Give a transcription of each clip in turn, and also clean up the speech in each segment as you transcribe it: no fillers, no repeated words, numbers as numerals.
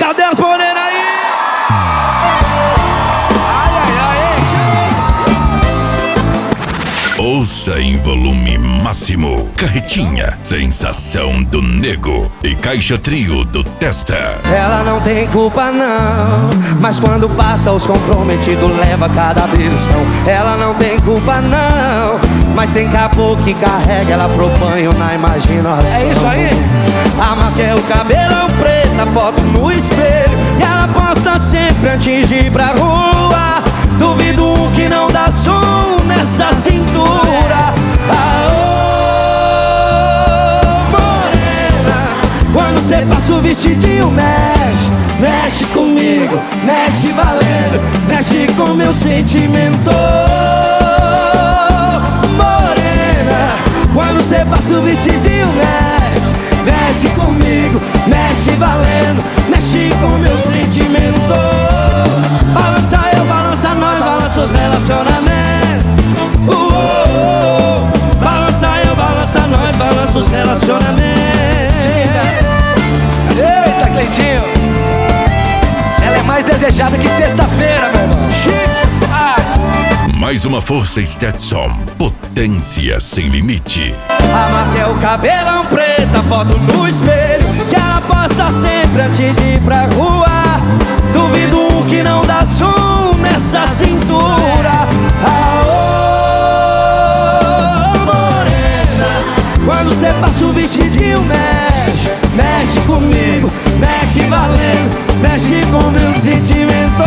Cadê as morenas aí? Ouça em volume máximo. Carretinha, Sensação do Nego e Caixa Trio do Testa. Ela não tem culpa não, mas quando passa os comprometidos leva cada beliscão. Ela não tem culpa não, mas tem caboclo que carrega ela pro banho na imaginação. É isso aí. A marca é o cabelão preto, a foto no espelho, e ela posta sempre antes de ir pra rua. Duvido que não dá som nessa cintura. Aô, morena, quando cê passa o vestidinho mexe, mexe comigo, mexe valendo, mexe com meu sentimento. Morena, quando cê passa o vestidinho mexe, mexe comigo, mexe valendo, mexe com meu sentimento. Balança eu, balança nós, balança os relacionamentos. Balança eu, balança nós, balança os relacionamentos. Eita, Cleitinho, ela é mais desejada que sexta-feira, meu irmão. Mais uma força Stetson, potência sem limite. A marca é o cabelão preto, a foto no espelho, que ela posta sempre antes de ir pra rua. Duvido que não dá som nessa cintura. Aô, morena, quando cê passa o vestidinho mexe, mexe comigo, mexe valendo, mexe com meu sentimento.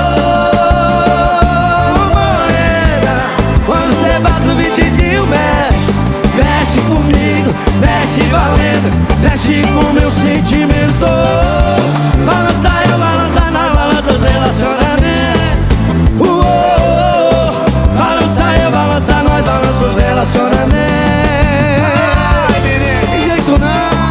Morena, quando cê passa o vestidinho mexe, mexe comigo, mexe valendo, mexe com meu sentimento. Balança eu, balança nós, balança os relacionamentos. Balança eu, balança nós, balança os relacionamentos. Ai, menino, tem jeito não.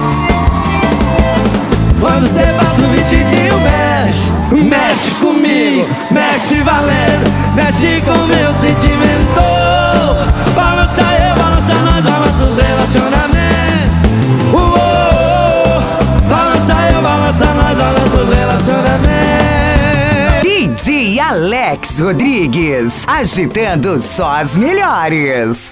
Quando cê passa o vestidinho mexe, mexe comigo, mexe valendo, mexe com meu sentimento. Balança eu, balança nós, balança os relacionamentos. Balança eu, balança nós, balança os relacionamentos. DJ Alex Rodrigues, agitando só as melhores.